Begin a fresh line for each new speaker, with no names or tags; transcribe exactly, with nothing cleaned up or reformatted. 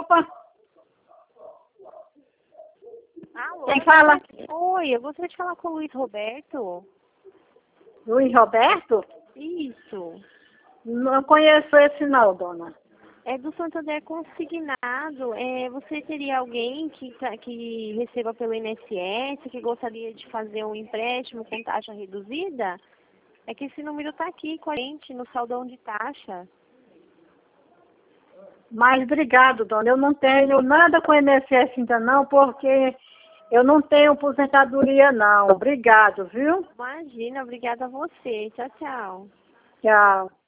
Opa!
Alô?
Quem fala?
Oi, eu gostaria de falar com o Luiz Roberto.
Luiz Roberto?
Isso.
Não conheço esse não, dona.
É do Santander Consignado. É, você teria alguém que, tá- que receba pelo I N S S, que gostaria de fazer um empréstimo com taxa reduzida? É que esse número está aqui com a gente no saldão de taxa.
Mas obrigado, dona. Eu não tenho nada com o I N S S ainda não, porque eu não tenho aposentadoria não. Obrigado, viu?
Imagina, obrigada a você. Tchau, tchau.
Tchau.